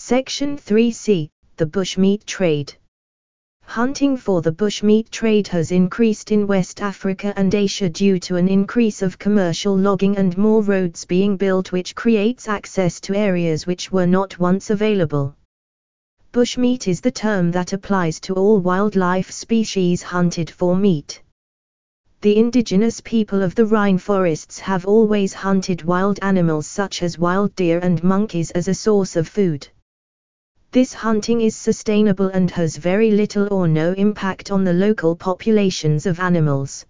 Section 3C, the bushmeat trade. Hunting for the bushmeat trade has increased in West Africa and Asia due to an increase of commercial logging and more roads being built, which creates access to areas which were not once available. Bushmeat is the term that applies to all wildlife species hunted for meat. The indigenous people of the rainforests have always hunted wild animals such as wild deer and monkeys as a source of food. This hunting is sustainable and has very little or no impact on the local populations of animals.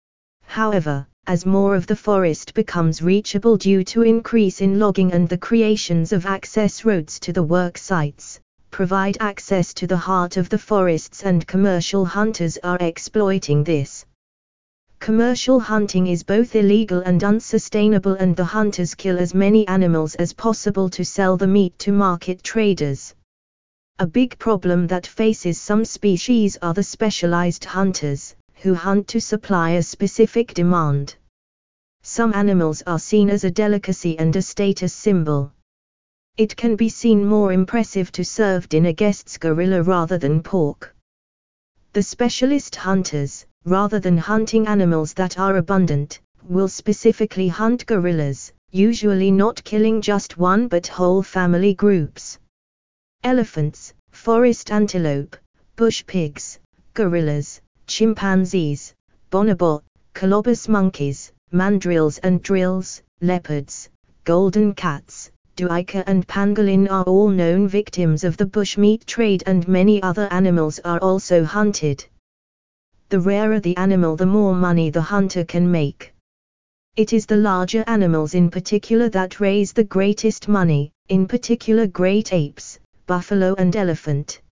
However, as more of the forest becomes reachable due to increase in logging and the creations of access roads to the work sites, provide access to the heart of the forests, and commercial hunters are exploiting this. Commercial hunting is both illegal and unsustainable, and the hunters kill as many animals as possible to sell the meat to market traders. A big problem that faces some species are the specialized hunters, who hunt to supply a specific demand. Some animals are seen as a delicacy and a status symbol. It can be seen more impressive to served in a guest's gorilla rather than pork. The specialist hunters, rather than hunting animals that are abundant, will specifically hunt gorillas, usually not killing just one but whole family groups. Elephants, forest antelope, bush pigs, gorillas, chimpanzees, bonobo, colobus monkeys, mandrills and drills, leopards, golden cats, duiker and pangolin are all known victims of the bushmeat trade, and many other animals are also hunted. The rarer the animal, the more money the hunter can make. It is the larger animals in particular that raise the greatest money, in particular great apes, buffalo and elephant.